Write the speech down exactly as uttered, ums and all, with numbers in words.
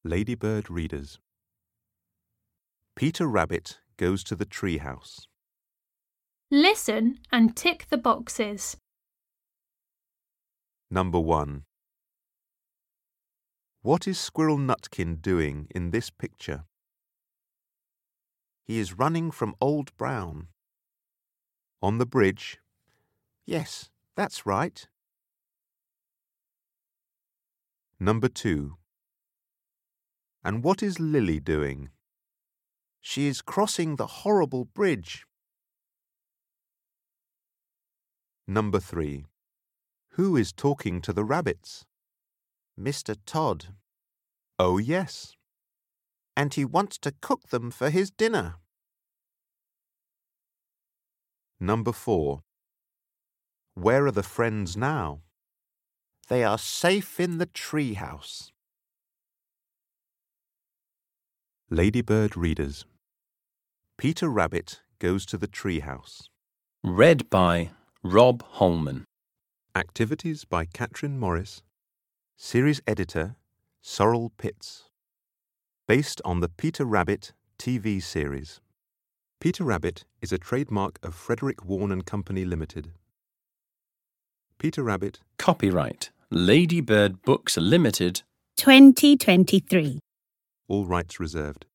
Ladybird Readers. Peter Rabbit goes to the treehouse. Listen and tick the boxes. Number one. What is Squirrel Nutkin doing in this picture? He is running from Old Brown. On the bridge? Yes, that's right. Number two. And what is Lily doing? She is crossing the horrible bridge. Number three. Who is talking to the rabbits? Mister Todd. Oh, yes. And he wants to cook them for his dinner. Number four. Where are the friends now? They are safe in the treehouse. Ladybird Readers. Peter Rabbit goes to the treehouse. Read by Rob Holman. Activities by Catherine Morris. Series editor Sorrel Pitts. Based on the Peter Rabbit T V series. Peter Rabbit is a trademark of Frederick Warne and Company Limited. Peter Rabbit. Copyright Ladybird Books Limited. twenty twenty-three. All rights reserved.